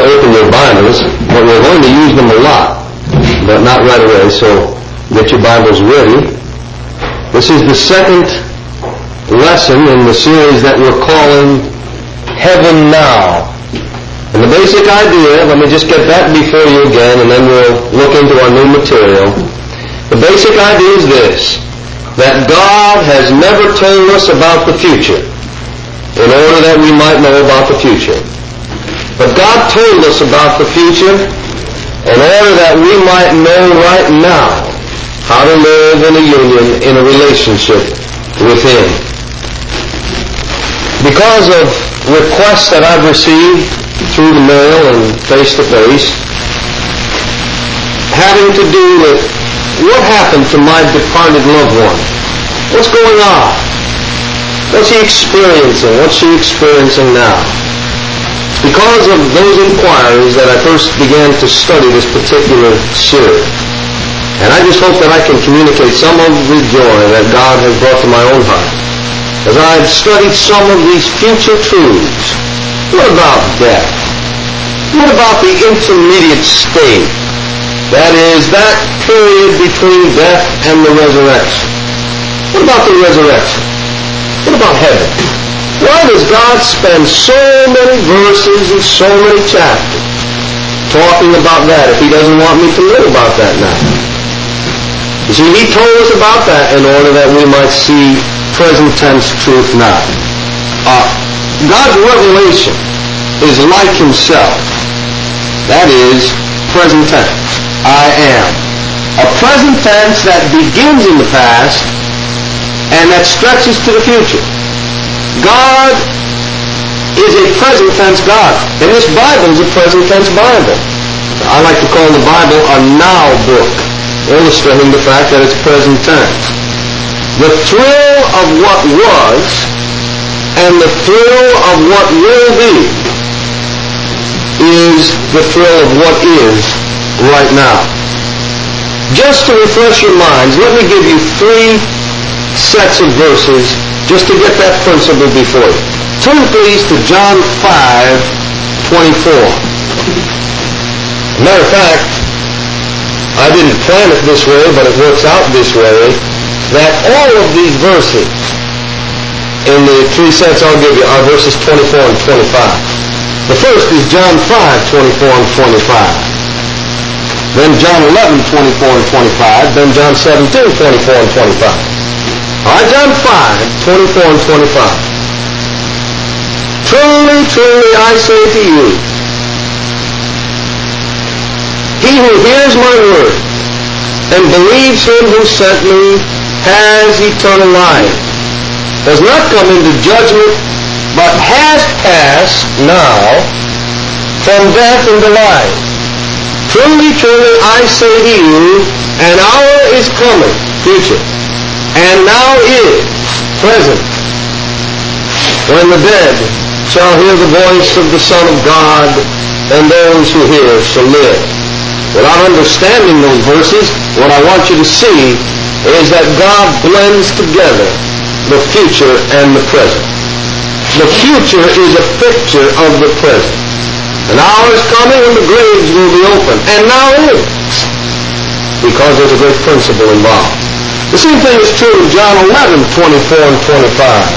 open your Bibles, but we're going to use them a lot, but not right away, so get your Bibles ready. This is the second lesson in the series that we're calling Heaven Now. And the basic idea, let me just get that before you again, and then we'll look into our new material. The basic idea is this, that God has never told us about the future in order that we might know about the future. But God told us about the future in order that we might know right now how to live in a union, in a relationship with Him. Because of requests that I've received through the mail and face-to-face, having to do with what happened to my departed loved one. What's going on? What's he experiencing? What's she experiencing now? Because of those inquiries that I first began to study this particular series. And I just hope that I can communicate some of the joy that God has brought to my own heart. As I've studied some of these future truths, what about death? What about the intermediate state? That is, that period between death and the resurrection. What about the resurrection? What about heaven? Why does God spend so many verses and so many chapters talking about that if He doesn't want me to know about that now? You see, He told us about that in order that we might see present tense truth now. God's revelation is like Himself. That is, present tense. I am. A present tense that begins in the past and that stretches to the future. God is a present tense God. And this Bible is a present tense Bible. I like to call the Bible a now book, illustrating the fact that it's present tense. The thrill of what was and the thrill of what will be is the thrill of what is right now. Just to refresh your minds, let me give you 3 sets of verses just to get that principle before you. Turn please to John 5:24. Matter of fact, I didn't plan it this way, but it works out this way, that all of these verses in the 3 sets I'll give you are verses 24 and 25. The first is John 5:24 and 25. Then John 11:24 and 25. Then John 17:24 and 25. All right, John 5:24 and 25. Truly, truly, I say to you, he who hears my word and believes Him who sent me has eternal life, does not come into judgment, but has passed now from death into life. Truly, truly, I say to you, an hour is coming, future, and now is present, when the dead shall hear the voice of the Son of God, and those who hear shall live. Without understanding those verses, what I want you to see is that God blends together the future and the present. The future is a picture of the present. An hour is coming when the graves will be open, and now is, because there's a great principle involved. The same thing is true in John 11:24 and 25.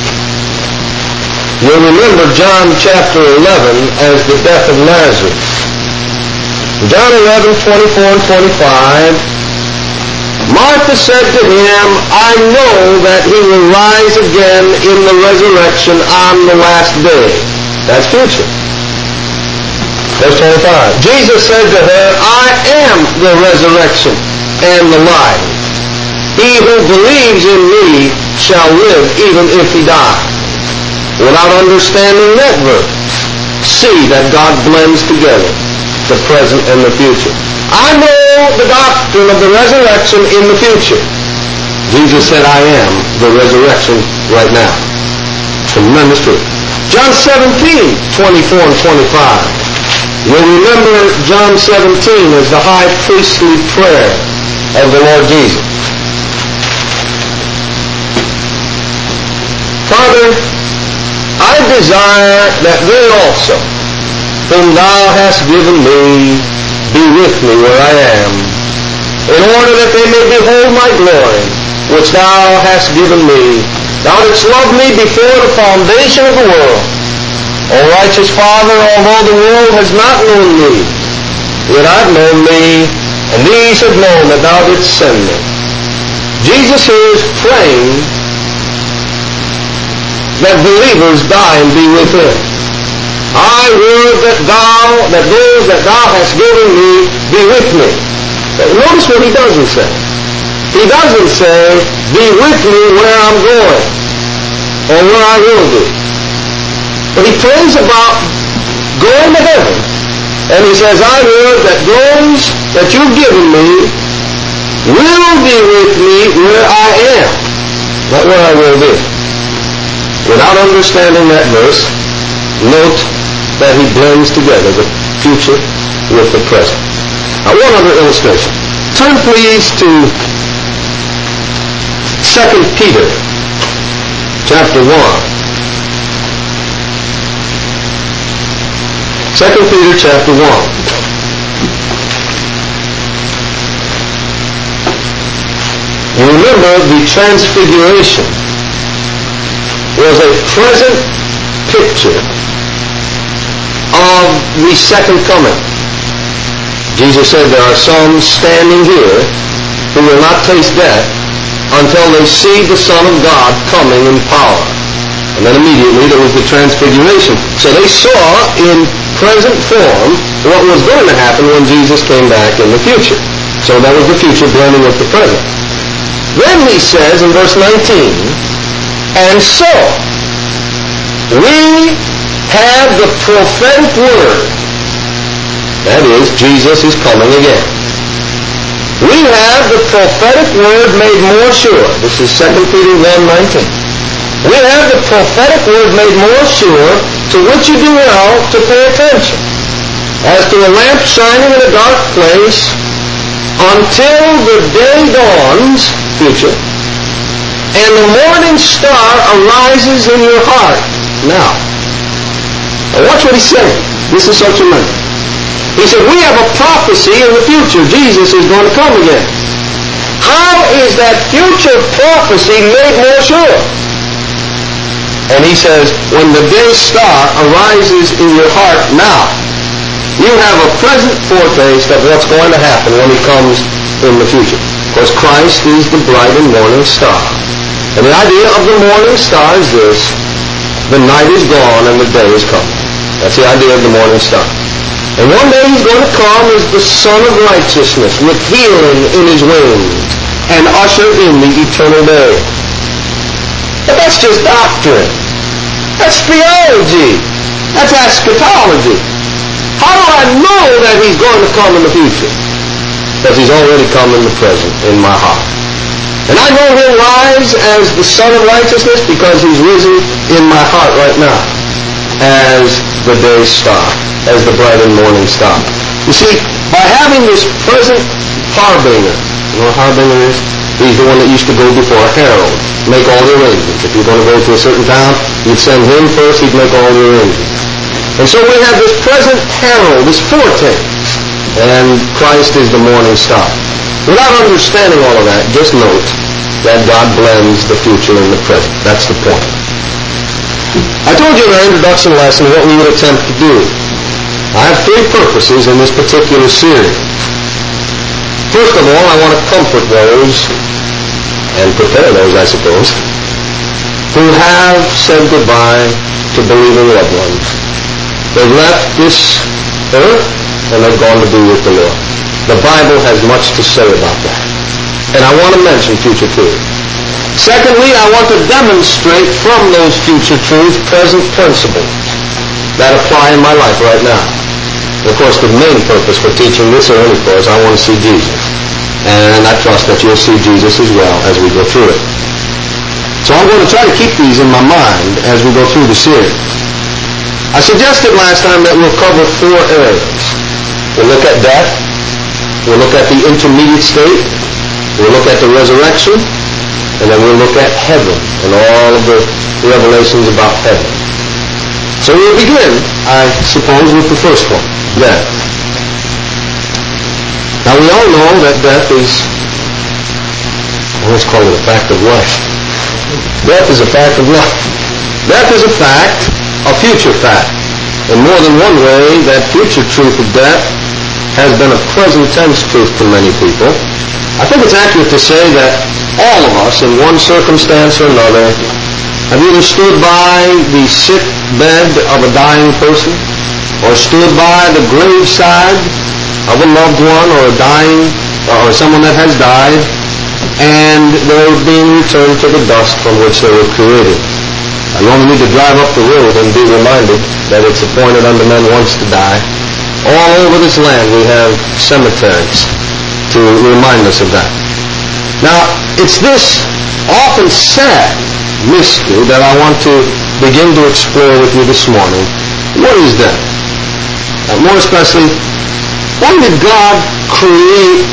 You'll remember John chapter 11 as the death of Lazarus. John 11:24 and 25, Martha said to Him, I know that He will rise again in the resurrection on the last day. That's future. Verse 25. Jesus said to her, I am the resurrection and the life. He who believes in me shall live even if he dies. Without understanding that verse, see that God blends together the present and the future. I know the doctrine of the resurrection in the future. Jesus said, I am the resurrection right now. Tremendous truth. John 17:24 and 25. You'll remember John 17 as the high priestly prayer of the Lord Jesus. Father, I desire that they also, whom thou hast given me, be with me where I am, in order that they may behold my glory, which thou hast given me. Thou didst love me before the foundation of the world. O righteous Father, although the world has not known me, yet I've known thee, and these have known that thou didst send me. Jesus here is praying that believers die and be with him. I would that those that thou hast given me be with me. But notice what he doesn't say. He doesn't say, be with me where I'm going, or where I will be. But he prays about going to heaven. And he says, I would that those that you've given me will be with me where I am, not where I will be. Without understanding that verse, note that he blends together the future with the present. Now, one other illustration. Turn please to 2 Peter chapter 1. 2 Peter chapter 1. You remember the transfiguration was a present picture of the second coming. Jesus said there are some standing here who will not taste death until they see the Son of God coming in power. And then immediately there was the transfiguration. So they saw in present form what was going to happen when Jesus came back in the future. So that was the future blending with the present. Then he says in verse 19, and so we have the prophetic word. That is, Jesus is coming again. We have the prophetic word made more sure. This is 2 Peter 1:19. We have the prophetic word made more sure, to which you do well to pay attention, as to a lamp shining in a dark place, until the day dawns, future, and the morning star arises in your heart. Now watch what he's saying. This is so tremendous. He said, we have a prophecy in the future. Jesus is going to come again. How is that future prophecy made more sure? And he says, when the day star arises in your heart now, you have a present foretaste of what's going to happen when he comes in the future. Of course, Christ is the bright and morning star. And the idea of the morning star is this: the night is gone and the day is coming. That's the idea of the morning star. And one day he's going to come as the Son of Righteousness with healing in his wings and usher in the eternal day. But that's just doctrine. That's theology. That's eschatology. How do I know that he's going to come in the future? Because he's already come in the present, in my heart. And I know he'll rise as the Son of Righteousness because he's risen in my heart right now as the day star, as the bright and morning star. You see, by having this present harbinger, you know what harbinger is? He's the one that used to go before a herald, make all the arrangements. If you're going to go to a certain town, you'd send him first, he'd make all the arrangements. And so we have this present herald, this foretaste, and Christ is the morning star. Without understanding all of that, just note that God blends the future and the present. That's the point. I told you in our introduction lesson what we would attempt to do. I have three purposes in this particular series. First of all, I want to comfort those, and prepare those, I suppose, who have said goodbye to believing loved ones. They've left this earth, and they've gone to be with the Lord. The Bible has much to say about that. And I want to mention future truth. Secondly, I want to demonstrate from those future truths present principles that apply in my life right now. Of course, the main purpose for teaching this early course, I want to see Jesus. And I trust that you'll see Jesus as well as we go through it. So I'm going to try to keep these in my mind as we go through the series. I suggested last time that we'll cover four areas. We'll look at death. We'll look at the intermediate state. We'll look at the resurrection. And then we'll look at heaven and all of the revelations about heaven. So we'll begin, I suppose, with the first one, death. Now we all know that death is, let's call it a fact of life. Death is a fact of life. Death is a fact, a future fact. In more than one way, that future truth of death has been a present tense truth to many people. I think it's accurate to say that all of us, in one circumstance or another, have either stood by the sick bed of a dying person, or stood by the graveside of a loved one or a dying, or someone that has died, and they're being returned to the dust from which they were created. You only need to drive up the road and be reminded that it's appointed unto men once to die. All over this land we have cemeteries to remind us of that. Now, it's this often sad mystery that I want to begin to explore with you this morning. What is death? More especially, why did God create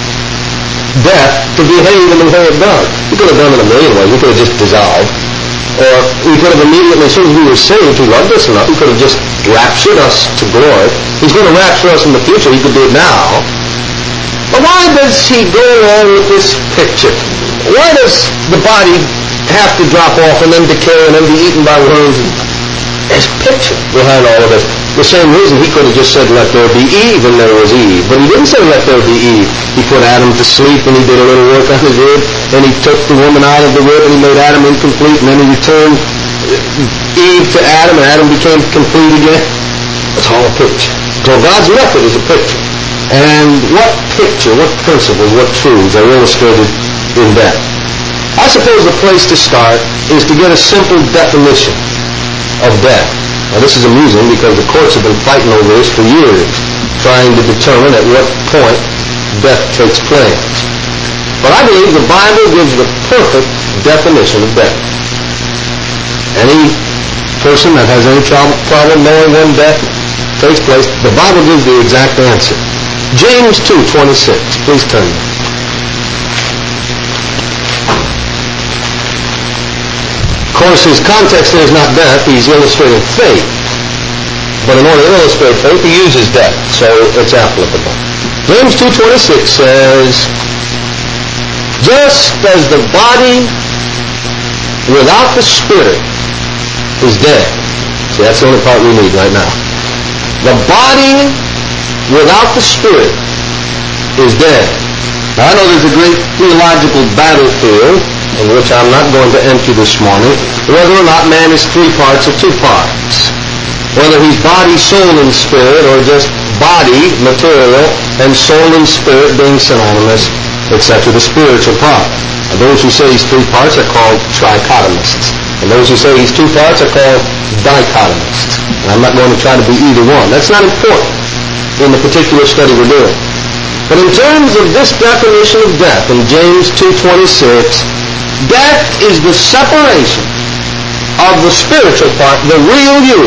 death to behave in the way it does? He could have done it a million ways. He could have just dissolved. Or we could have immediately, as soon as we were saved, He loved us enough, He could have just raptured us to glory. He's going to rapture us in the future. He could do it now. But why does He go along with this picture? Why does the body have to drop off and then decay and then be eaten by worms? There's a picture behind all of this. The same reason He could have just said, let there be Eve, and there was Eve. But He didn't say, let there be Eve. He put Adam to sleep, and He did a little work on his rib, and He took the woman out of the rib, and He made Adam incomplete, and then He returned Eve to Adam, and Adam became complete again. It's all a picture. So God's method is a picture. And what picture, what principles, what truths are illustrated in death? I suppose the place to start is to get a simple definition of death. Now this is amusing because the courts have been fighting over this for years, trying to determine at what point death takes place. But I believe the Bible gives the perfect definition of death. Any person that has any problem knowing when death takes place, the Bible gives the exact answer. James 2:26. Please turn there. Of course, his context there is not death. He's illustrating faith. But in order to illustrate faith, he uses death. So it's applicable. James 2:26 says, just as the body without the spirit is dead. See, that's the only part we need right now. The body without the spirit is dead. Now, I know there's a great theological battlefield in which I'm not going to enter this morning, whether or not man is three parts or two parts. Whether he's body, soul, and spirit, or just body, material, and soul and spirit being synonymous, etc. The spiritual part. And those who say he's three parts are called trichotomists. And those who say he's two parts are called dichotomists. And I'm not going to try to be either one. That's not important in the particular study we're doing. But in terms of this definition of death in James 2:26, death is the separation of the spiritual part, the real you,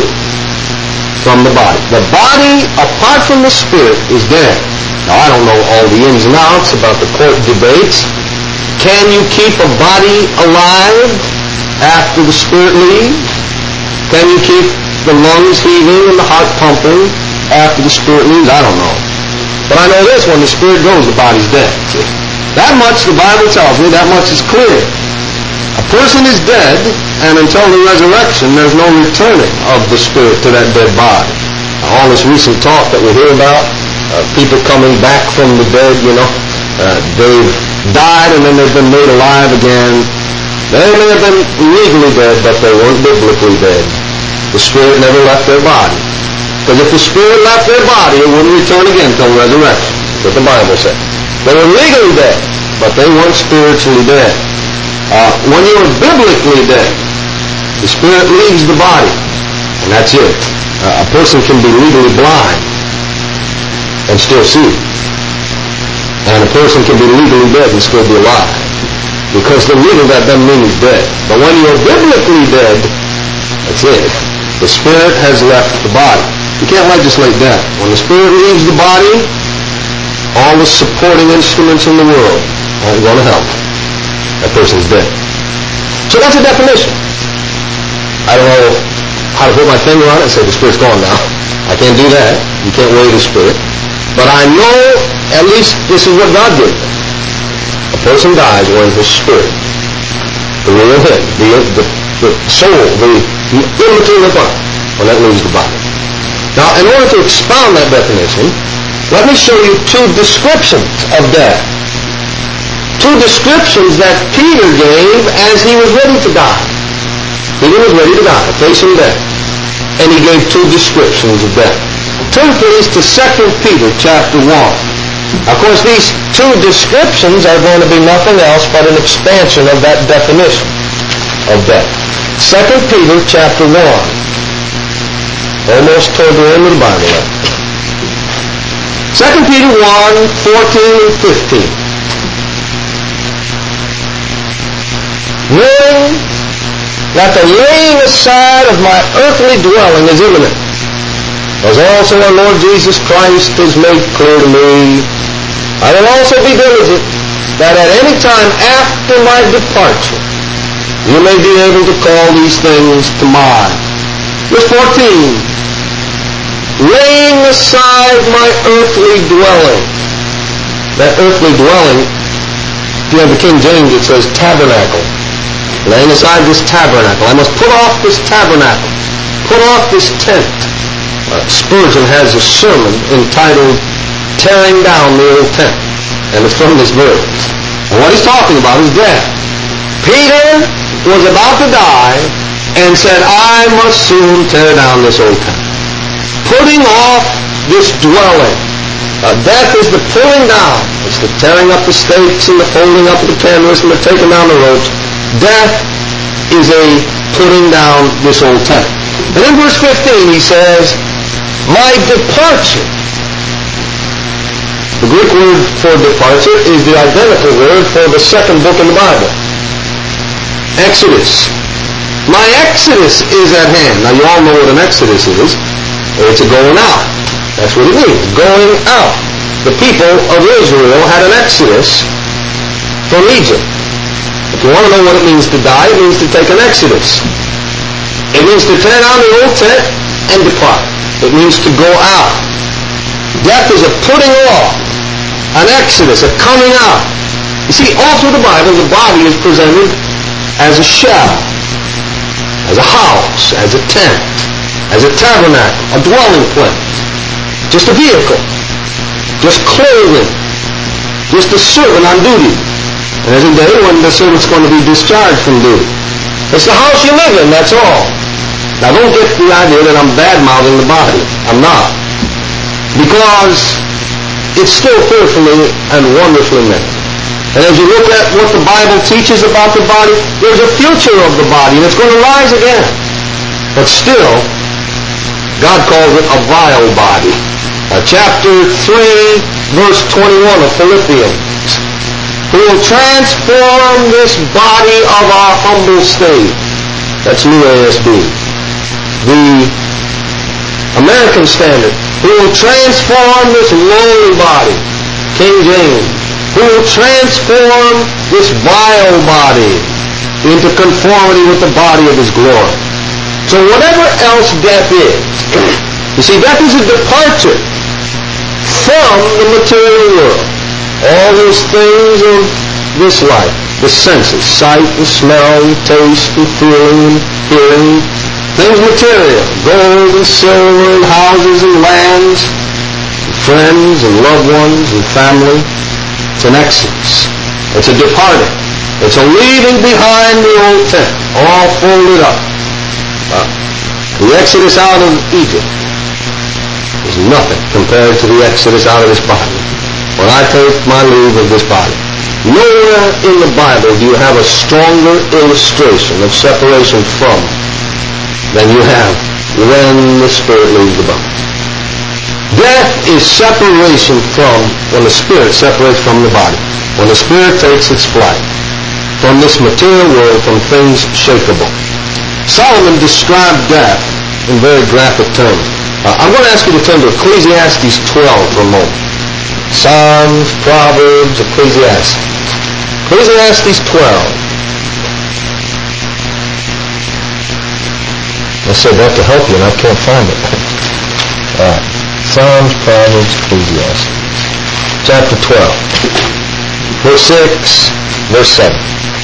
from the body. The body, apart from the spirit, is dead. Now, I don't know all the ins and outs about the court debates. Can you keep a body alive after the spirit leaves? Can you keep the lungs heaving and the heart pumping after the spirit leaves? I don't know. But I know this, when the spirit goes, the body's dead. See? That much the Bible tells me, that much is clear. A person is dead, and until the resurrection, there's no returning of the spirit to that dead body. All this recent talk that we hear about, people coming back from the dead, they've died and then they've been made alive again. They may have been legally dead, but they weren't biblically dead. The spirit never left their body. Because if the spirit left their body, it wouldn't return again until resurrection. That's what the Bible says. They were legally dead, but they weren't spiritually dead. When you're biblically dead, the spirit leaves the body, and that's it. A person can be legally blind and still see. And a person can be legally dead and still be alive. Because the legal, that doesn't mean he's dead. But when you're biblically dead, that's it. The spirit has left the body. You can't legislate death. When the spirit leaves the body, all the supporting instruments in the world aren't going to help. That person's dead. So that's a definition. I don't know how to put my finger on it and say, the Spirit's gone now. I can't do that. You can't weigh the Spirit. But I know, at least this is what God did. A person dies when his spirit, the real him, the soul, the immaterial body, when that leaves the body. Now, in order to expound that definition, let me show you two descriptions of death. Two descriptions that Peter gave as he was ready to die. Peter was ready to die, facing death. And he gave two descriptions of death. Turn please to 2 Peter chapter 1. Of course, these two descriptions are going to be nothing else but an expansion of that definition of death. 2 Peter chapter 1. Almost toward the end of the Bible. 2 Peter 1, 14 and 15. Knowing that the laying aside of my earthly dwelling is imminent, as also our Lord Jesus Christ has made clear to me, I will also be diligent that at any time after my departure you may be able to call these things to mind. Verse 14, laying aside my earthly dwelling. That earthly dwelling, if you have the King James, it says tabernacle. Laying aside this tabernacle. I must put off this tabernacle. Put off this tent. Spurgeon has a sermon entitled Tearing Down the Old Tent. And it's from this verse. And what he's talking about is death. Peter was about to die and said, I must soon tear down this old tent. Putting off this dwelling. Death is the pulling down. It's the tearing up the stakes and the folding up the canvas and the taking down the ropes. Death is a putting down this old tent. And in verse 15 he says, my departure. The Greek word for departure is the identical word for the second book in the Bible. Exodus. My exodus is at hand. Now you all know what an exodus is. It's a going out. That's what it means. Going out. The people of Israel had an exodus from Egypt. If you want to know what it means to die, it means to take an exodus. It means to tear down the old tent and depart. It means to go out. Death is a putting off, an exodus, a coming out. You see, all through the Bible, the body is presented as a shell, as a house, as a tent, as a tabernacle, a dwelling place, just a vehicle, just clothing, just a servant on duty. And there's a day when the servant's going to be discharged from duty. It's the house you live in, that's all. Now don't get the idea that I'm bad-mouthing the body. I'm not. Because it's still fearfully and wonderfully made. And as you look at what the Bible teaches about the body, there's a future of the body, and it's going to rise again. But still, God calls it a vile body. Chapter 3, verse 21 of Philippians. Who will transform this body of our humble state. That's New ASB. The American Standard. Who will transform this lowly body. King James. Who will transform this vile body into conformity with the body of His glory. So whatever else death is, you see, death is a departure from the material world. All those things of this life, the senses, sight and smell and taste and feeling and hearing, things material, gold and silver and houses and lands, and friends and loved ones and family. It's an exodus. It's a departing. It's a leaving behind the old tent, all folded up. The exodus out of Egypt is nothing compared to the exodus out of this body. When I take my leave of this body, nowhere in the Bible do you have a stronger illustration of separation from than you have when the spirit leaves the body. Death is separation from, when the spirit separates from the body. When the spirit takes its flight from this material world, from things shakeable. Solomon described death in very graphic terms. I'm going to ask you to turn to Ecclesiastes 12 for a moment. Psalms, Proverbs, Ecclesiastes. Ecclesiastes 12. I said that to help you, and I can't find it. All right. Psalms, Proverbs, Ecclesiastes. Chapter 12. Verse 6, verse 7.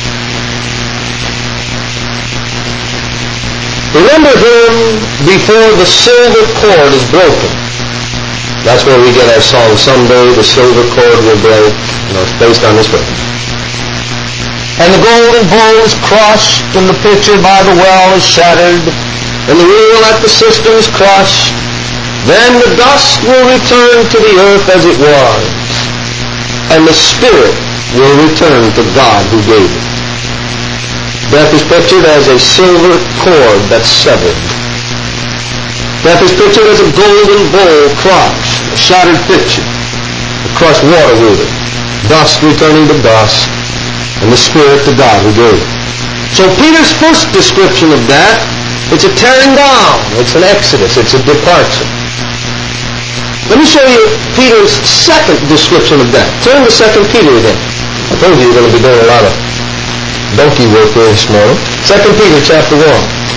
Remember him before the silver cord is broken. That's where we get our song, someday the silver cord will break. It's based on this verse. And the golden bowl is crushed, and the pitcher by the well is shattered, and the wheel at the cistern is crushed. Then the dust will return to the earth as it was, and the spirit will return to God who gave it. Death is pictured as a silver cord that's severed. Death is pictured as a golden bowl crushed, a shattered pitcher, a crushed water wheel, dust returning to dust, and the spirit to God who gave it. So Peter's first description of death, it's a tearing down, it's an exodus, it's a departure. Let me show you Peter's second description of death. Turn to 2 Peter again. I told you you're going to be doing a lot of donkey work there this morning. 2 Peter chapter 1.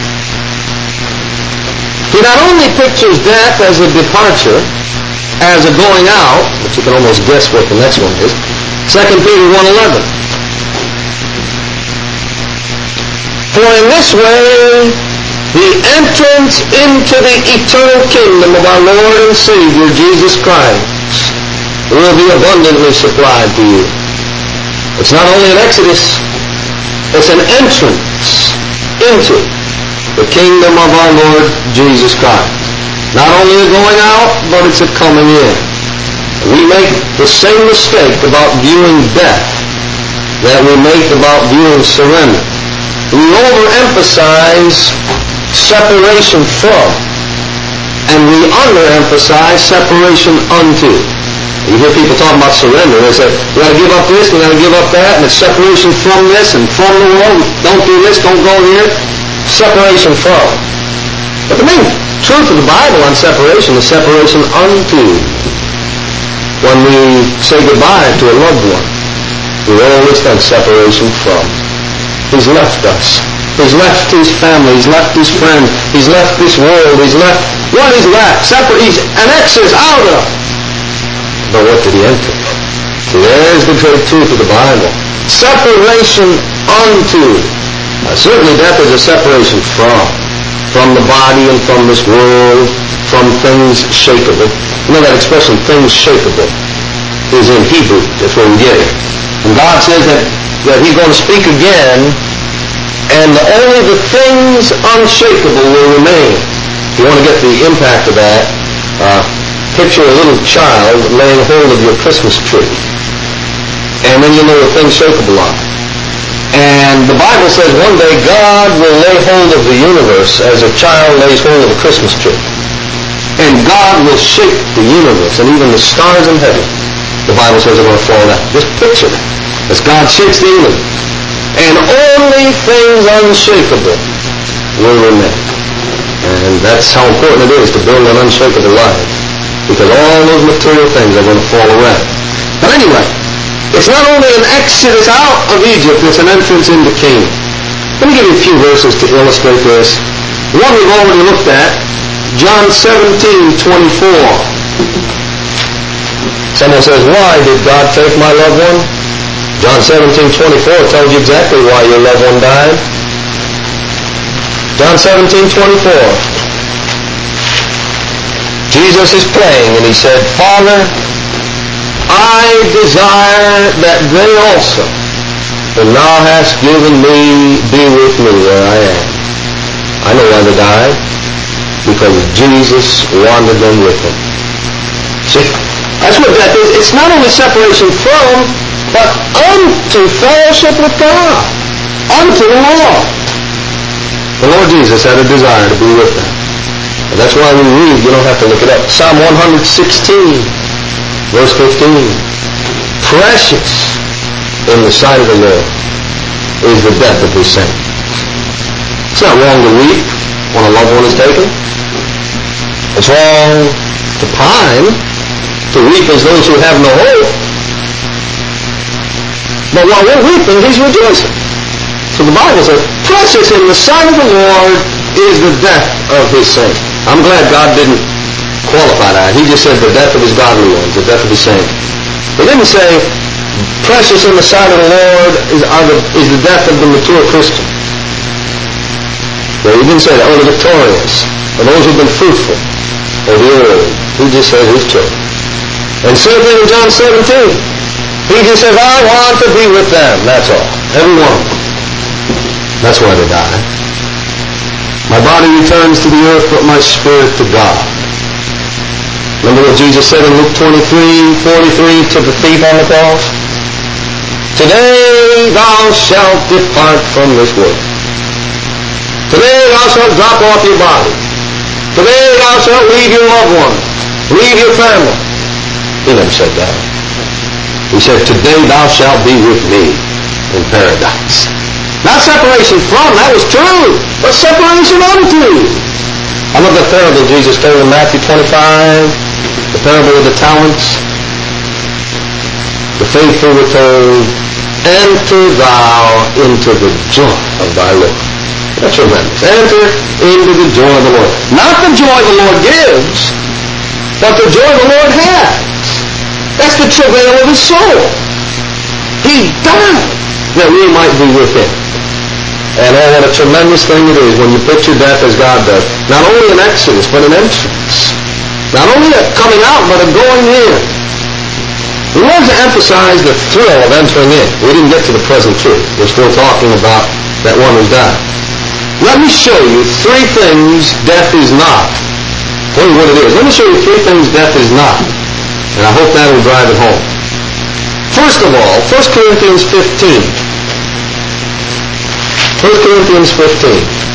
He not only pictures death as a departure, as a going out, but you can almost guess what the next one is. 2 Peter 1:11. For in this way, the entrance into the eternal kingdom of our Lord and Savior, Jesus Christ, will be abundantly supplied to you. It's not only an exodus, it's an entrance into the kingdom of our Lord Jesus Christ. Not only a going out, but it's a coming in. We make the same mistake about viewing death that we make about viewing surrender. We overemphasize separation from, and we underemphasize separation unto. You hear people talking about surrender. They say, we got to give up this, we got to give up that, and it's separation from this and from the world. Don't do this, don't go here. Separation from. But the main truth of the Bible on separation is separation unto. When we say goodbye to a loved one, we always think separation from. He's left us. He's left his family. He's left his friends. He's left this world. He's left. What is left? He's an exodus out of. But what did he enter? See, there's the great truth of the Bible. Separation unto. Certainly death is a separation from the body and from this world, from things shakeable. You know that expression, things shakeable, is in Hebrew. That's where we get it. And God says that he's going to speak again, and only the things unshakable will remain. If you want to get the impact of that, picture a little child laying hold of your Christmas tree. And then you know what things shakeable are. And the Bible says one day God will lay hold of the universe as a child lays hold of a Christmas tree. And God will shake the universe and even the stars in heaven. The Bible says are going to fall down. Just picture that. As God shakes the universe. And only things unshakable will remain. And that's how important it is to build an unshakable life. Because all those material things are going to fall around. But anyway, it's not only an exodus out of Egypt, it's an entrance into Canaan. Let me give you a few verses to illustrate this. One we've already looked at, John 17:24. Someone says, why did God take my loved one? John 17:24 tells you exactly why your loved one died. John 17:24. Jesus is praying and he said, Father, I desire that they also, whom thou hast given me, be with me where I am. I know why they died. Because Jesus wanted them with him. See? That's what death is. It's not only separation from, but unto fellowship with God. Unto the Lord. The Lord Jesus had a desire to be with them. And that's why we read, you don't have to look it up, Psalm 116, verse 15. Precious in the sight of the Lord is the death of his saints. It's not wrong to weep when a loved one is taken. It's wrong to pine, to weep as those who have no hope. But while we're weeping, he's rejoicing. So the Bible says, precious in the sight of the Lord is the death of his saints. I'm glad God didn't qualify that. He just said the death of his godly ones, the death of his saints. He didn't say precious in the sight of the Lord is the death of the mature Christian. Well, he didn't say that. Oh, the victorious, or those who've been fruitful, or the old. He just said his children. And same thing in John 17. He just says, I want to be with them. That's all. Every one of them. That's why they die. My body returns to the earth, but my spirit to God. Remember what Jesus said in Luke 23:43 to the thief on the cross? Today thou shalt depart from this world. Today thou shalt drop off your body. Today thou shalt leave your loved ones, leave your family. He never said that. He said, today thou shalt be with me in paradise. Not separation from, that was true, but separation unto. I love that parable Jesus told in Matthew 25, the parable of the talents. The faithful were told, enter thou into the joy of thy Lord. That's tremendous. Enter into the joy of the Lord. Not the joy the Lord gives, but the joy the Lord has. That's the travail of his soul. He died that we might be with him. And oh, what a tremendous thing it is when you picture death as God does. Not only an exodus, but an entrance. Not only a coming out, but a going in. We want to emphasize the thrill of entering in. We didn't get to the present truth. We're still talking about that one who's died. Let me show you three things death is not. Tell you what it is. Let me show you three things death is not. And I hope that will drive it home. First of all, 1 Corinthians 15. 1 Corinthians 15.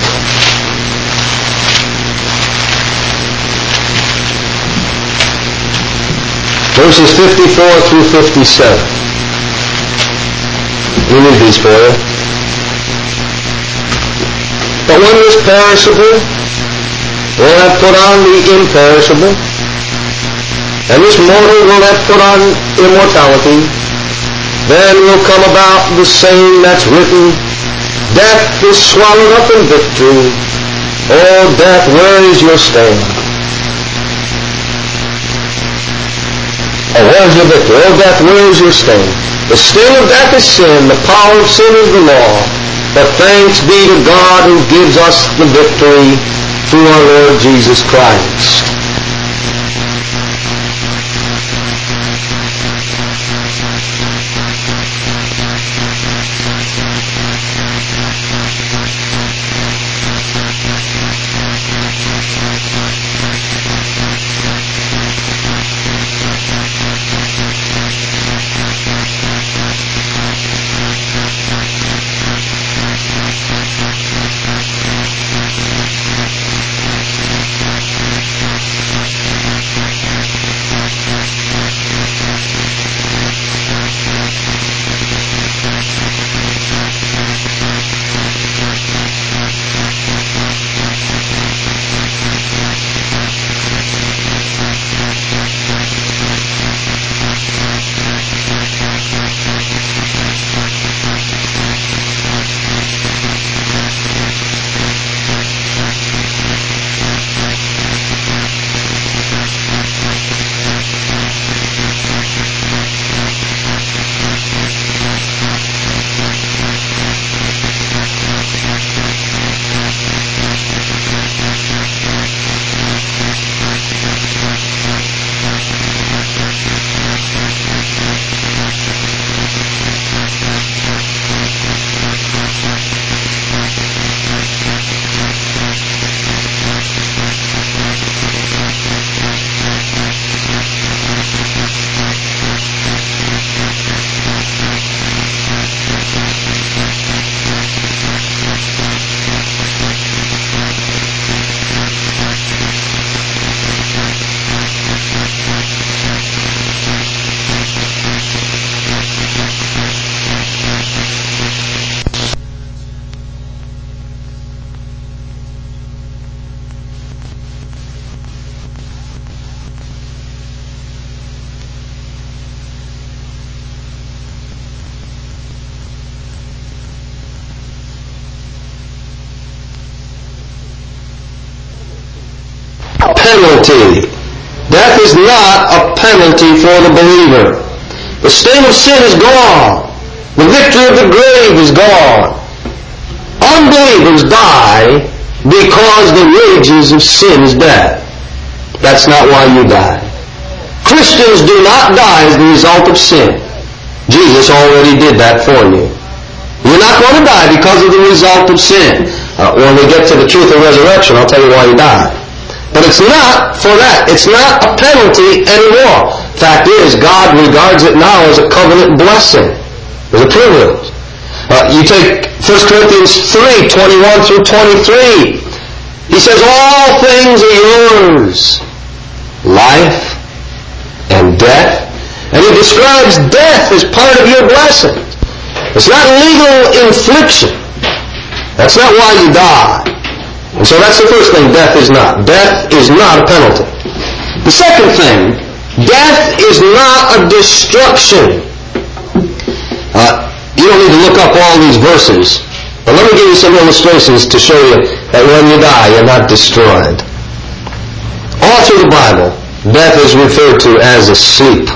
Verses 54 through 57. We read these for you. But when this perishable will have put on the imperishable, and this mortal will have put on immortality, then will come about the saying that's written, death is swallowed up in victory. O death, where is your sting? Oh, where is your victory? O death, where is your sting? The sting of death is sin. The power of sin is the law. But thanks be to God who gives us the victory through our Lord Jesus Christ. penalty. Death is not a penalty for the believer. The sting of sin is gone. The victory of the grave is gone. Unbelievers die because the wages of sin is death. That's not why you die. Christians do not die as the result of sin. Jesus already did that for you. You're not going to die because of the result of sin. When we get to the truth of resurrection, I'll tell you why you die. But it's not for that. It's not a penalty anymore. Fact is, God regards it now as a covenant blessing, as a privilege. You take 1 Corinthians 3, 21 through 23. He says, all things are yours, life and death. And he describes death as part of your blessing. It's not legal infliction. That's not why you die. And so that's the first thing death is not. Death is not a penalty. The second thing, death is not a destruction. You don't need to look up all these verses, but let me give you some illustrations to show you that when you die, you're not destroyed. All through the Bible, death is referred to as a sleep.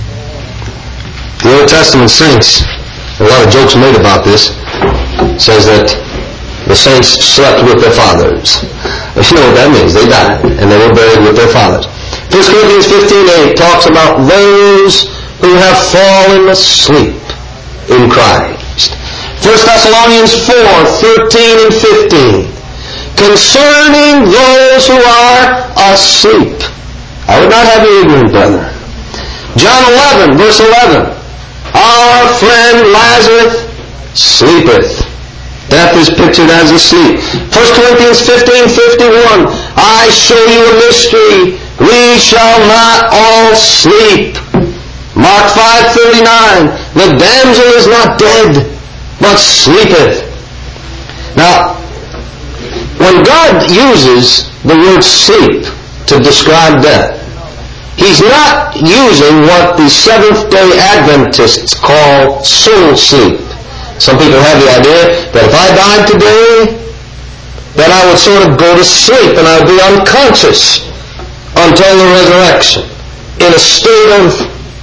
The Old Testament saints, a lot of jokes made about this, says that the saints slept with their fathers. You know what that means. They died, and they were buried with their fathers. 1 Corinthians 15:8 talks about those who have fallen asleep in Christ. 1 Thessalonians 4:13 and 15. Concerning those who are asleep. I would not have you ignorant, brother. John 11, verse 11. Our friend Lazarus sleepeth. Death is pictured as asleep. 1 Corinthians 15:51. I show you a mystery. We shall not all sleep. Mark 5:39. The damsel is not dead, but sleepeth. Now, when God uses the word sleep to describe death, He's not using what the Seventh-day Adventists call soul sleep. Some people have the idea that if I died today, then I would sort of go to sleep and I would be unconscious until the resurrection, in a state of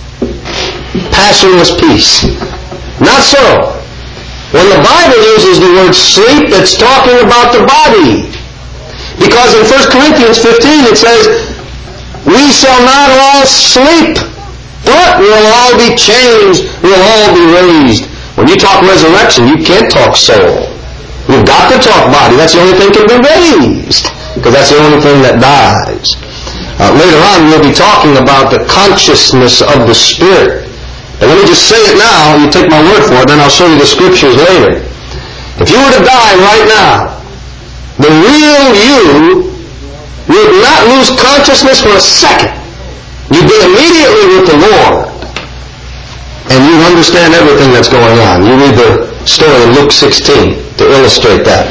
passionless peace. Not so. When the Bible uses the word sleep, it's talking about the body. Because in 1 Corinthians 15 it says, we shall not all sleep, but we'll all be changed, we'll all be raised. When you talk resurrection, you can't talk soul. You've got to talk body. That's the only thing that can be raised, because that's the only thing that dies. Later on, we'll be talking about the consciousness of the Spirit. And let me just say it now, you take my word for it, then I'll show you the scriptures later. If you were to die right now, the real you would not lose consciousness for a second. You'd be immediately with the Lord. And you understand everything that's going on. You read the story in Luke 16 to illustrate that.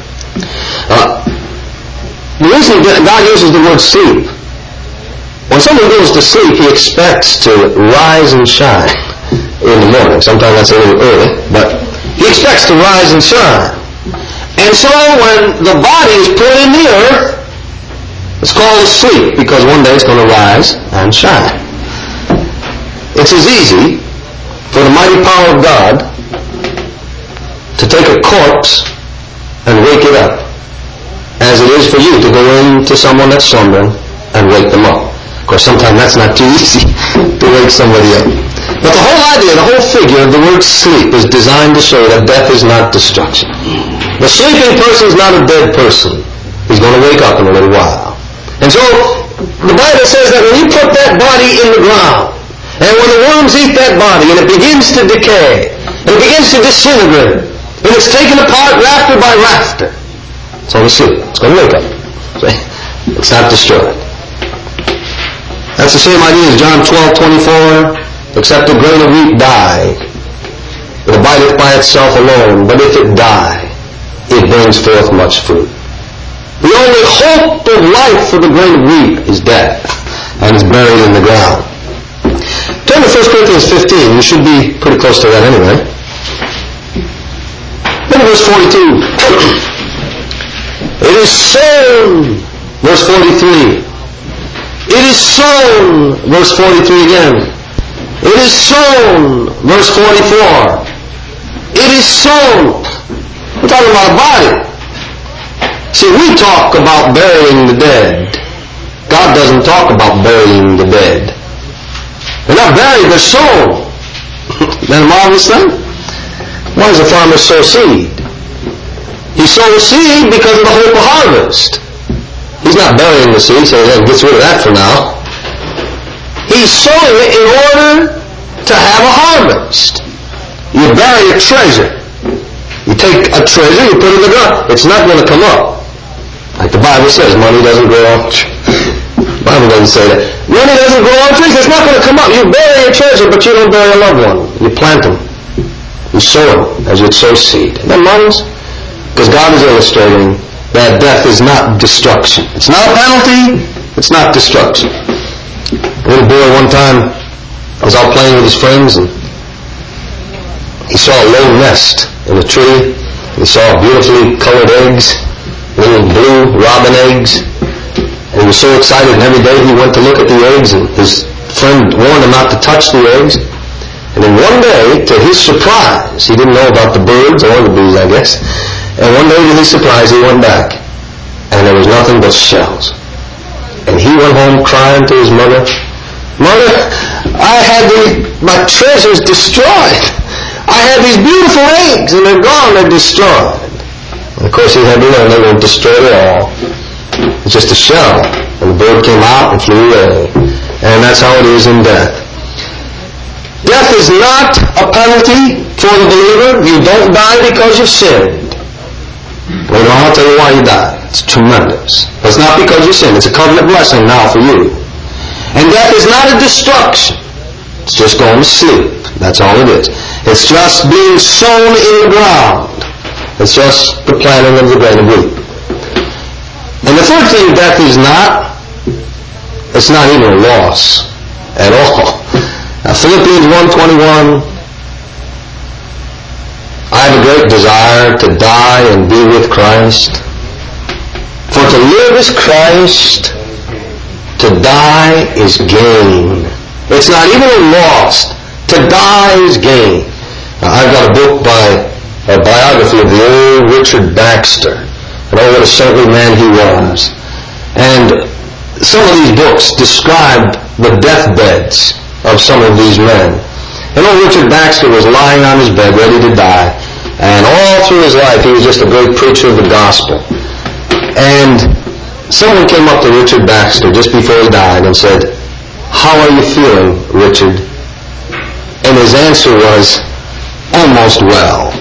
The reason God uses the word sleep, when someone goes to sleep, he expects to rise and shine in the morning. Sometimes that's a little early, but he expects to rise and shine. And so when the body is put in the earth, it's called a sleep, because one day it's going to rise and shine. It's as easy for the mighty power of God to take a corpse and wake it up as it is for you to go into someone that's slumbering and wake them up. Of course, sometimes that's not too easy to wake somebody up. But the whole idea, the whole figure of the word sleep is designed to show that death is not destruction. The sleeping person is not a dead person. He's going to wake up in a little while. And so, the Bible says that when you put that body in the ground, and when the worms eat that body, and it begins to decay, and it begins to disintegrate, and it's taken apart rafter by rafter, it's only sleep. It's going to wake up. It's not destroyed. That's the same idea as John 12:24. Except a grain of wheat die, it abideth by itself alone, but if it die, it brings forth much fruit. The only hope of life for the grain of wheat is death, and is buried in the ground. Turn to 1 Corinthians 15. You should be pretty close to that anyway. Look at verse 42. It is sown, verse 43. It is sown, verse 43 again. It is sown, verse 44. It is sown. We're talking about a body. See, we talk about burying the dead. God doesn't talk about burying the dead. They're not buried, they're sown. Isn't that a marvelous thing? Why does a farmer sow seed? He sows seed because of the hope of harvest. He's not burying the seed, so he gets rid of that for now. He's sowing it in order to have a harvest. You bury a treasure. You take a treasure, you put it in the ground. It's not going to come up. Like the Bible says, money doesn't grow on trees. The Bible doesn't say that. Money doesn't grow on trees. It's not going to come up. You bury a treasure, but you don't bury a loved one. You plant them. You sow them as you'd sow seed. Isn't that marvelous? Because God is illustrating that death is not destruction. It's not a penalty. It's not destruction. A little boy one time was out playing with his friends, and he saw a low nest in a tree. He saw beautifully colored eggs, little blue robin eggs. And he was so excited, and every day he went to look at the eggs, and his friend warned him not to touch the eggs. And then one day, to his surprise, he didn't know about the birds or the bees, I guess. And one day, to his surprise, he went back, and there was nothing but shells. And he went home crying to his mother, "Mother, I had my treasures destroyed. I had these beautiful eggs, and they're gone, they're destroyed." And of course, he had to learn they weren't destroyed at all. It's just a shell. And the bird came out and flew away. And that's how it is in death. Death is not a penalty for the believer. You don't die because you've sinned. Later on, I'll tell you why you die. It's tremendous. But it's not because you sinned. It's a covenant blessing now for you. And death is not a destruction. It's just going to sleep. That's all it is. It's just being sown in the ground. It's just the planting of the grain of wheat. And the third thing death is not, it's not even a loss at all. Now, Philippians 1:21, I have a great desire to die and be with Christ. For to live is Christ, to die is gain. It's not even a loss. To die is gain. Now, I've got a book by a biography of the old Richard Baxter. And oh, what a saintly man he was. And some of these books describe the deathbeds of some of these men. And old Richard Baxter was lying on his bed ready to die. And all through his life he was just a great preacher of the gospel. And someone came up to Richard Baxter just before he died and said, "How are you feeling, Richard?" And his answer was, "Almost well.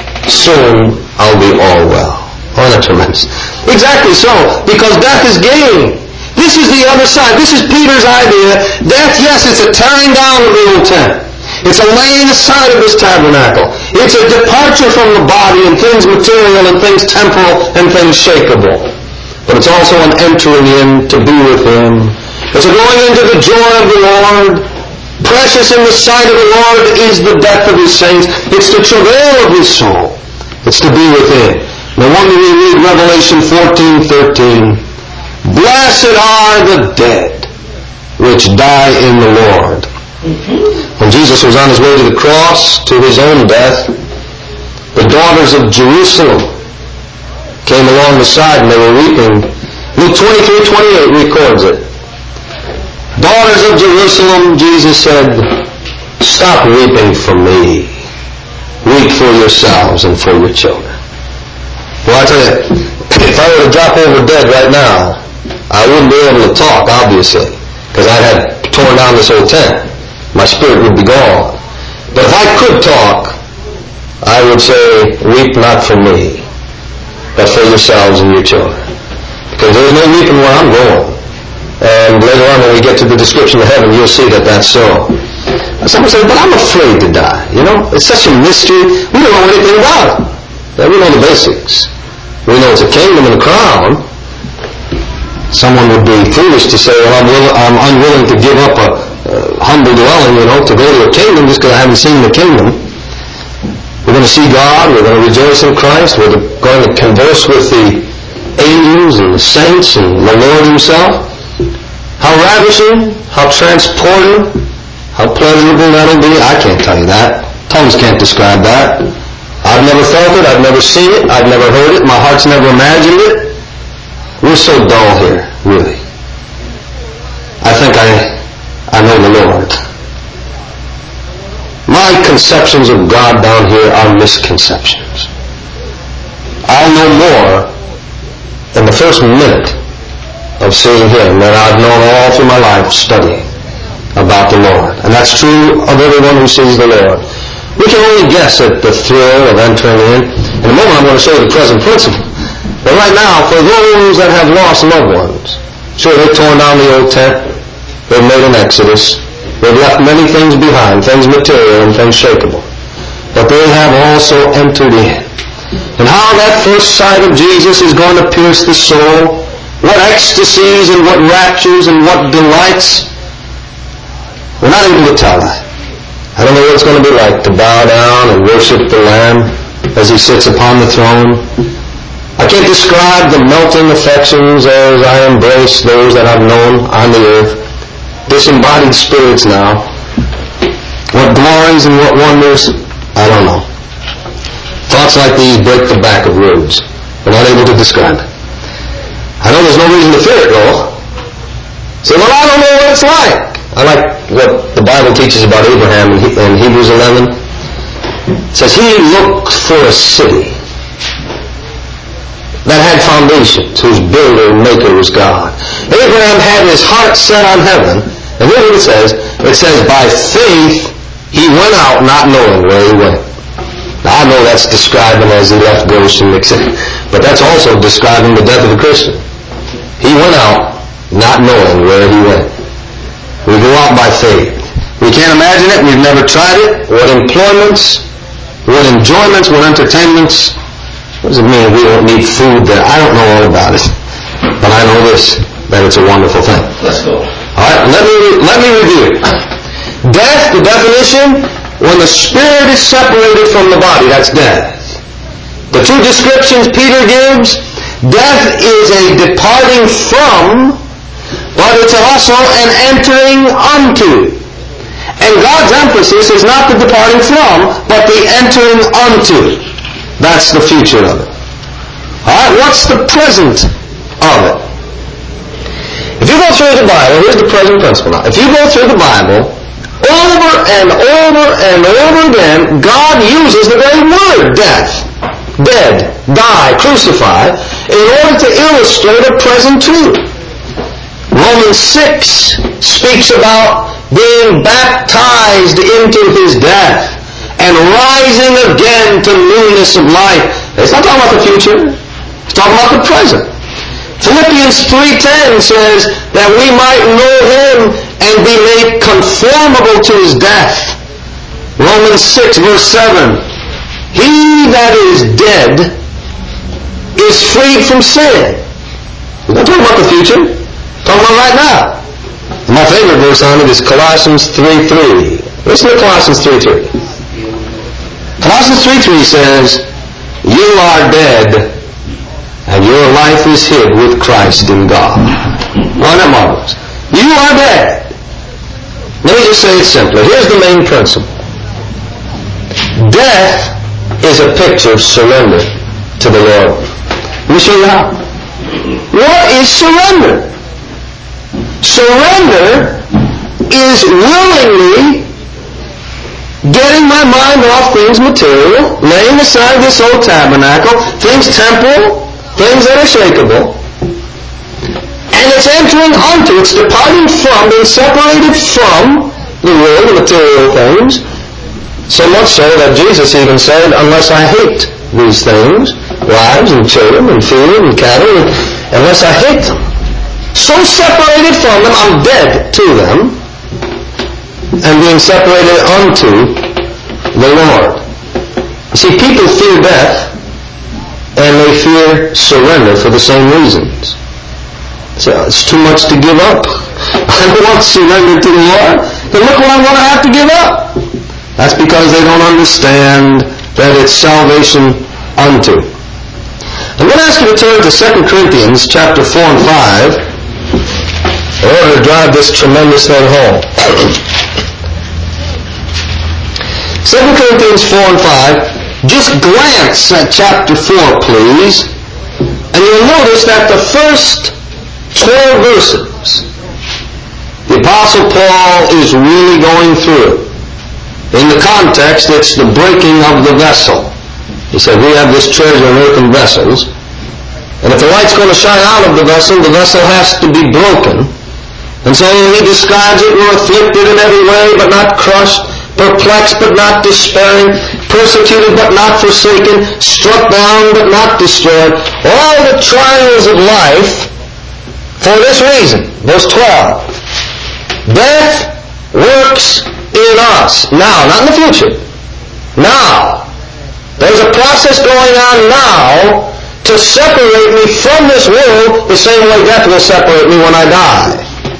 Soon I'll be all well." Oh, that's tremendous. Exactly so, because death is gain. This is the other side. This is Peter's idea. Death, yes, it's a tearing down of the old tent. It's a laying aside of this tabernacle. It's a departure from the body and things material and things temporal and things shakeable. But it's also an entering in to be with Him. It's a going into the joy of the Lord. Precious in the sight of the Lord is the death of His saints. It's the travail of His soul. It's to be with Him. No wonder we read Revelation 14:13. Blessed are the dead which die in the Lord. When Jesus was on His way to the cross, to His own death, the daughters of Jerusalem came along the side and they were weeping. Luke 23:28 records it. Daughters of Jerusalem, Jesus said, stop weeping for me. Weep for yourselves and for your children. Well, I tell you, if I were to drop over dead right now, I wouldn't be able to talk, obviously, because I'd have torn down this old tent. My spirit would be gone. But if I could talk, I would say, weep not for me, but for yourselves and your children. Because there's no weeping where I'm going. And later on when we get to the description of heaven, you'll see that that's so. Someone says, but I'm afraid to die. You know, it's such a mystery. We don't know anything about it. We know the basics. We know it's a kingdom and a crown. Someone would be foolish to say, well, I'm unwilling to give up a humble dwelling, to go to a kingdom just because I haven't seen the kingdom. We're going to see God. We're going to rejoice in Christ. We're going to converse with the angels and the saints and the Lord Himself. How ravishing, how transporting, how pleasurable that'll be, I can't tell you that. Tongues can't describe that. I've never felt it, I've never seen it, I've never heard it, my heart's never imagined it. We're so dull here, really. I think I know the Lord. My conceptions of God down here are misconceptions. I'll know more in the first minute of seeing Him than I've known all through my life studying about the Lord. And that's true of everyone who sees the Lord. We can only guess at the thrill of entering in. In a moment I'm going to show you the present principle. But right now, for those that have lost loved ones, sure, they've torn down the old tent, they've made an exodus, they've left many things behind, things material and things shakeable. But they have also entered in. And how that first sight of Jesus is going to pierce the soul, what ecstasies and what raptures and what delights, we're not able to tell that. I don't know what it's going to be like to bow down and worship the Lamb as He sits upon the throne. I can't describe the melting affections as I embrace those that I've known on the earth. Disembodied spirits now. What glories and what wonders, I don't know. Thoughts like these break the back of words. We're not able to describe it. I know there's no reason to fear it, though. Say, well, I don't know what it's like. I like what the Bible teaches about Abraham in Hebrews 11. It says, he looked for a city that had foundations, whose builder and maker was God. Abraham had his heart set on heaven, and here's what it says. It says, by faith he went out not knowing where he went. Now I know that's describing as he left Goshen, but that's also describing the death of a Christian. He went out not knowing where he went. We go out by faith. We can't imagine it. We've never tried it. What employments, what enjoyments, what entertainments. What does it mean we don't need food there? I don't know all about it. But I know this, that it's a wonderful thing. Let's go. All right, let me review. Death, the definition, when the spirit is separated from the body, that's death. The two descriptions Peter gives, death is a departing from, but it's also an entering unto. And God's emphasis is not the departing from, but the entering unto. That's the future of it. Alright, what's the present of it? If you go through the Bible, here's the present principle now. If you go through the Bible, over and over and over again, God uses the very word death, dead, die, crucify, in order to illustrate a present truth. Romans 6 speaks about being baptized into His death and rising again to newness of life. It's not talking about the future. It's talking about the present. Philippians 3:10 says that we might know Him and be made conformable to His death. Romans 6 verse 7. He that is dead is freed from sin. We're not talking about the future. We're talking about right now. My favorite verse on it is Colossians 3:3. Listen to Colossians 3:3. Colossians 3:3 says, you are dead, and your life is hid with Christ in God. Isn't that marvelous? You are dead. Let me just say it simply. Here's the main principle. Death is a picture of surrender to the Lord. Let me show you how. What is surrender? Surrender is willingly getting my mind off things material, laying aside this old tabernacle, things temporal, things that are shakeable, and it's entering unto, it's departing from, being separated from the world, the material things, so much so that Jesus even said, unless I hate these things, wives and children and food and cattle, unless I hate them, so separated from them, I'm dead to them, and being separated unto the Lord. You see, people fear death, and they fear surrender for the same reasons. So it's too much to give up. I don't want to surrender to the Lord, but look what I'm going to have to give up. That's because they don't understand that it's salvation unto. I'm going to ask you to turn to 2 Corinthians chapter 4 and 5. in order to drive this tremendous thing home. 2 Corinthians 4 and 5, just glance at chapter 4, please, and you'll notice that the first 12 verses, the Apostle Paul is really going through. In the context, it's the breaking of the vessel. He said, we have this treasure in earthen vessels, and if the light's going to shine out of the vessel has to be broken. And so he describes it, we're afflicted in every way, but not crushed, perplexed but not despairing, persecuted but not forsaken, struck down but not destroyed. All the trials of life for this reason. Verse 12. Death works in us. Now, not in the future. Now. There's a process going on now to separate me from this world the same way death will separate me when I die.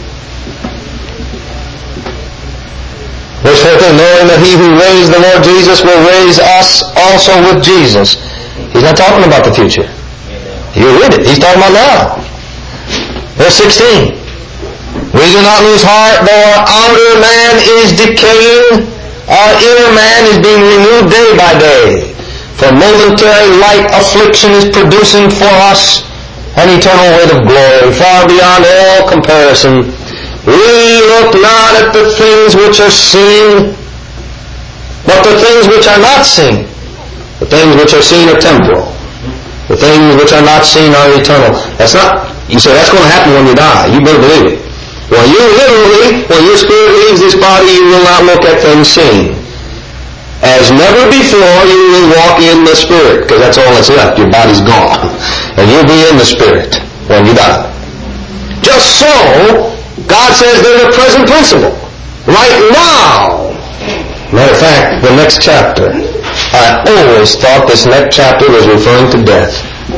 Verse 14, knowing that he who raised the Lord Jesus will raise us also with Jesus. He's not talking about the future. You read it. He's talking about now. Verse 16, we do not lose heart, though our outer man is decaying, our inner man is being renewed day by day. For momentary light affliction is producing for us an eternal weight of glory, far beyond all comparison. We look not at the things which are seen, but the things which are not seen. The things which are seen are temporal. The things which are not seen are eternal. That's not, you say that's going to happen when you die. You better believe it. When your spirit leaves this body, you will not look at things seen. As never before, you will walk in the Spirit, because that's all that's left. Your body's gone. And you'll be in the Spirit when you die. Just so, God says there's a present principle. Right now. Matter of fact, the next chapter. I always thought this next chapter was referring to death.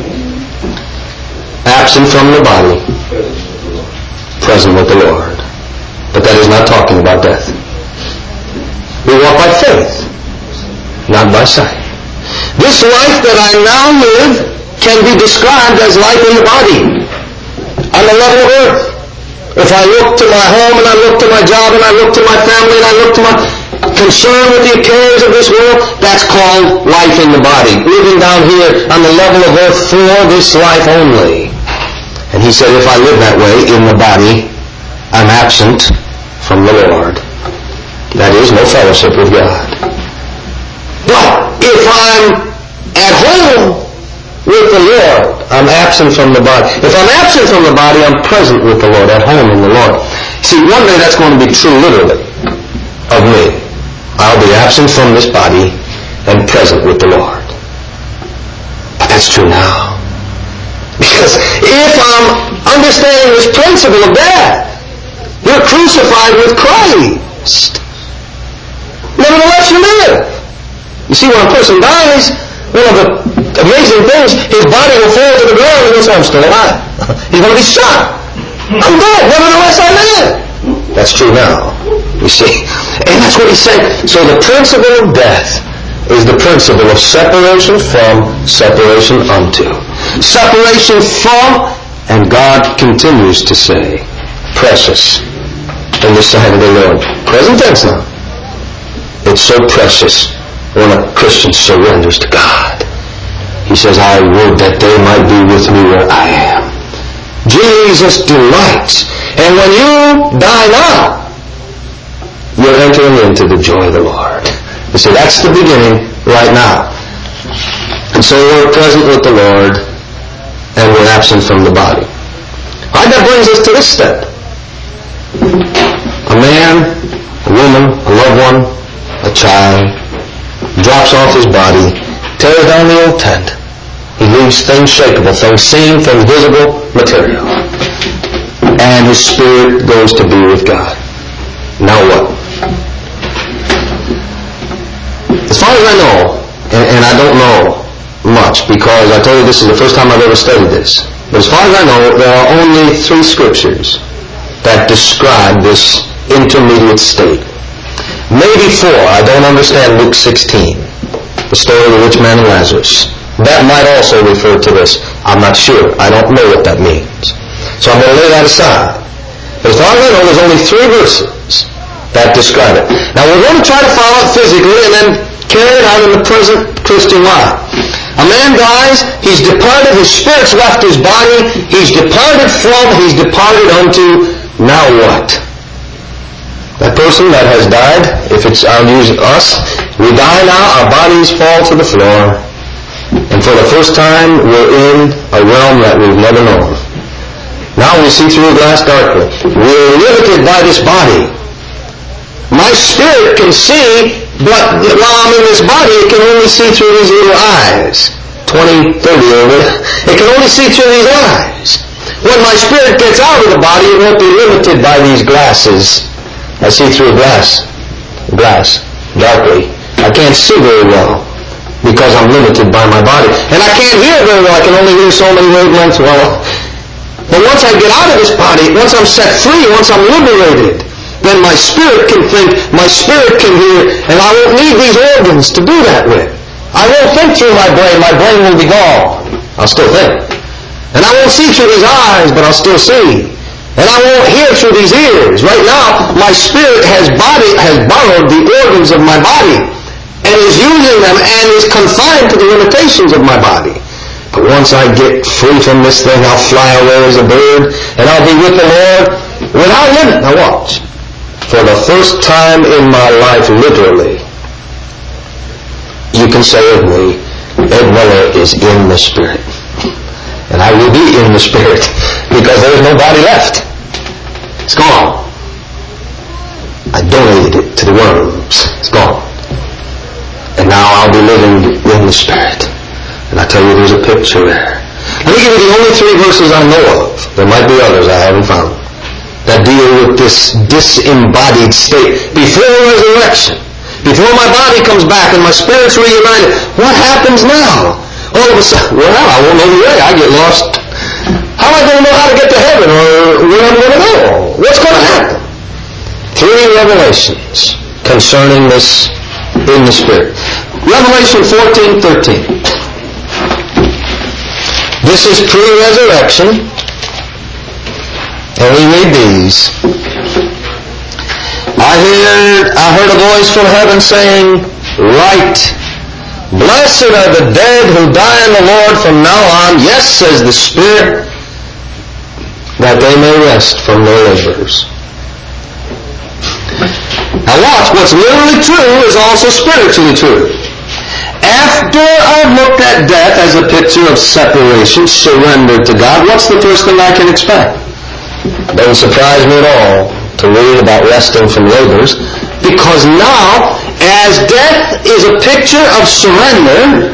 Absent from the body. Present with the Lord. But that is not talking about death. We walk by faith. Not by sight. This life that I now live can be described as life in the body, on the level of earth. If I look to my home and I look to my job and I look to my family and I look to my concern with the affairs of this world, that's called life in the body. Living down here on the level of earth for this life only. And he said, if I live that way in the body, I'm absent from the Lord. That is, no fellowship with God. But if I'm at home with the Lord, I'm absent from the body. If I'm absent from the body, I'm present with the Lord, at home in the Lord. See, one day that's going to be true literally of me. I'll be absent from this body and present with the Lord. But that's true now. Because if I'm understanding this principle of death, you're crucified with Christ. Nevertheless, you live. You see, when a person dies, one of the amazing things, his body will fall to the ground and he'll say, I'm still alive. He's going to be shot. I'm dead. Nevertheless, I live. That's true now. You see. And that's what he said. So the principle of death is the principle of separation from, separation unto. Separation from, and God continues to say, precious in the sight of the Lord. Present tense now. It's so precious when a Christian surrenders to God. He says, I would that they might be with me where I am. Jesus delights. And when you die now, you're entering into the joy of the Lord. You see, that's the beginning right now. And so we're present with the Lord and we're absent from the body. All right, that brings us to this step. A man, a woman, a loved one, a child, drops off his body, tears down the old tent. He leaves things shakeable, things seen, things visible, material. And his spirit goes to be with God. Now what? As far as I know, and I don't know much because I told you this is the first time I've ever studied this, but as far as I know, there are only 3 scriptures that describe this intermediate state. Maybe 4. I don't understand Luke 16, the story of the rich man and Lazarus. That might also refer to this. I'm not sure. I don't know what that means. So I'm going to lay that aside. But as far as I know, there's only 3 verses that describe it. Now we're going to try to follow it physically and then carry it out in the present Christian life. A man dies, he's departed, his spirit's left his body, he's departed unto, now what? That person that has died, if it's, I'll use us, we die now, our bodies fall to the floor, and for the first time we're in a realm that we've never known. Now we see through a glass darkly. We're limited by this body. My spirit can see, but while I'm in this body, it can only see through these little eyes. 20, 30 over. It can only see through these eyes. When my spirit gets out of the body, it won't be limited by these glasses. I see through glass, darkly. I can't see very well because I'm limited by my body. And I can't hear very well. I can only hear so many wavelengths. Well, but once I get out of this body, once I'm set free, once I'm liberated, then my spirit can think, my spirit can hear, and I won't need these organs to do that with. I won't think through my brain will be gone. I'll still think. And I won't see through these eyes, but I'll still see. And I won't hear through these ears. Right now, my spirit has borrowed the organs of my body, and is using them, and is confined to the limitations of my body. But once I get free from this thing, I'll fly away as a bird, and I'll be with the Lord without limit. Now watch. For the first time in my life, literally, you can say of me, Ed Miller is in the Spirit. And I will be in the Spirit, because there's no body left. It's gone. I donated it to the worms. It's gone. And now I'll be living in the Spirit. And I tell you, there's a picture there. Let me give you the only 3 verses I know of. There might be others I haven't found that deal with this disembodied state. Before resurrection, before my body comes back and my spirit's reunited, what happens now? All of a sudden, well, I won't know the way. I get lost. How am I going to know how to get to heaven or where I'm going to go? What's going to happen? 3 revelations concerning this in the Spirit. Revelation 14:13. This is pre-resurrection, and we read these. I heard a voice from heaven saying, Write, blessed are the dead who die in the Lord from now on. Yes, says the Spirit, that they may rest from their labors. Now watch, what's literally true is also spiritually true. After I've looked at death as a picture of separation, surrender to God, what's the first thing I can expect? It doesn't surprise me at all to read about resting from labors, because now, as death is a picture of surrender,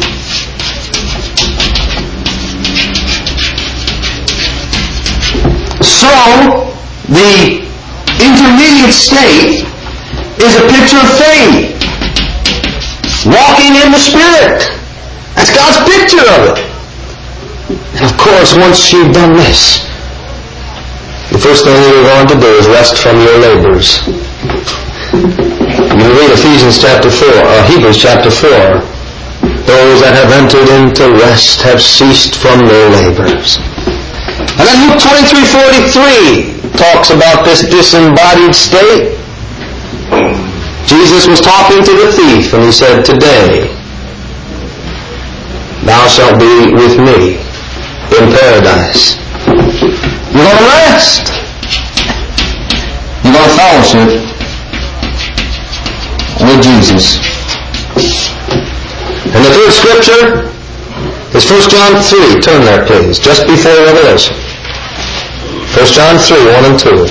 so the intermediate state is a picture of faith. Walking in the Spirit. That's God's picture of it. And of course, once you've done this, the first thing you're going to do is rest from your labors. You read Hebrews chapter 4. Those that have entered into rest have ceased from their labors. And then Luke 23:43 talks about this disembodied state. Jesus was talking to the thief, and he said, Today thou shalt be with me in paradise. You're going to rest. You're going to fellowship with Jesus. And the third scripture is 1 John 3. Turn there, please. Just before Revelation. 1 John 3, 1 and 2.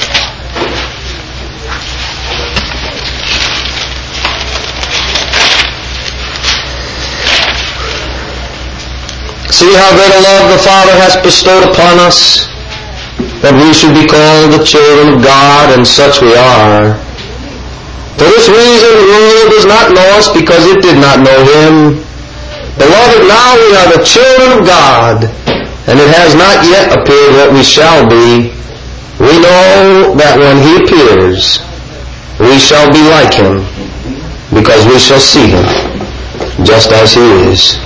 See how great a love the Father has bestowed upon us, that we should be called the children of God, and such we are. For this reason the world does not know us, because it did not know Him. Beloved, now we are the children of God, and it has not yet appeared what we shall be. We know that when He appears, we shall be like Him, because we shall see Him, just as He is.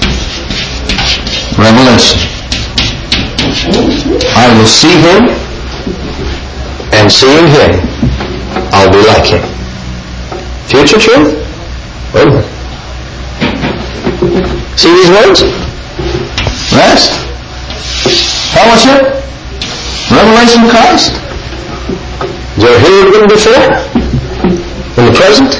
Revelation. I will see Him And seeing Him, I'll be like Him. Future truth? Wait a minute. See these words? Rest. Fellowship. Revelation of Christ. Did you ever hear it written before? In the present?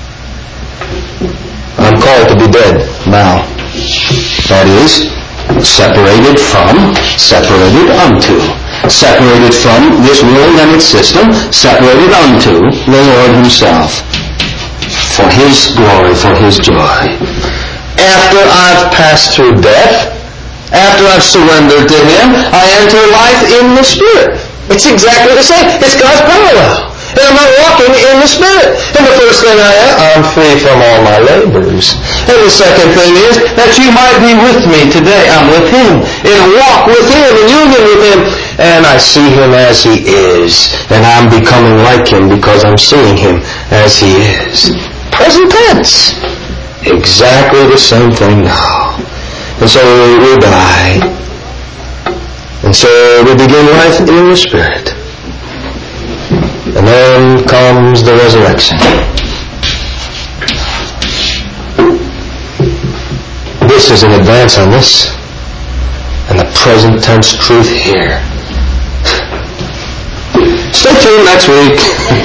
I'm called to be dead now. That is, separated from, separated unto. Separated from this world and its system, separated unto the Lord Himself. For His glory, for His joy. After I've passed through death, after I've surrendered to Him, I enter life in the Spirit. It's exactly the same. It's God's parallel. And I'm not walking in the Spirit. And the first thing I'm free from all my labors. And the second thing is that you might be with me today. I'm with Him. In a walk with Him, in union with Him. And I see Him as He is. And I'm becoming like Him because I'm seeing Him as He is. Present tense. Exactly the same thing now. And so we die. And so we begin life in the Spirit. And then comes the resurrection. This is an advance on this. And the present tense truth here. Stay tuned next week.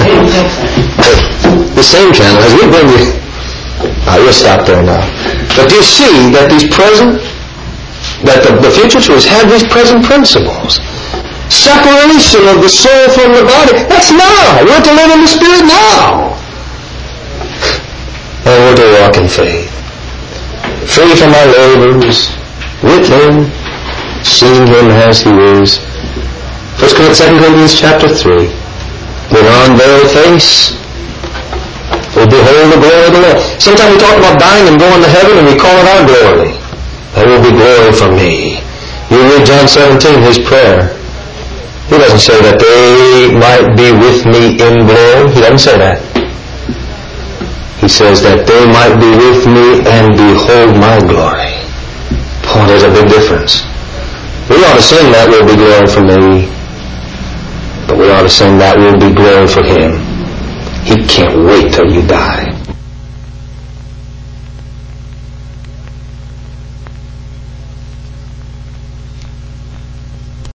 The same channel as we bring you. We'll stop there now. But do you see that these present, that the future truths have these present principles? Separation of the soul from the body. That's now. We're to live in the Spirit now. And we're to walk in faith. Free from our labors, with Him, seeing Him as He is. 2 Corinthians chapter 3. With our unveiled face, we behold the glory of the Lord. Sometimes we talk about dying and going to heaven and we call it our glory. There will be glory for me. You read John 17, His prayer. He doesn't say that they might be with me in glory. He doesn't say that. He says that they might be with me and behold my glory. Oh, there's a big difference. We ought to sing that will be glory for me. But we ought to sing that will be glory for Him. He can't wait till you die.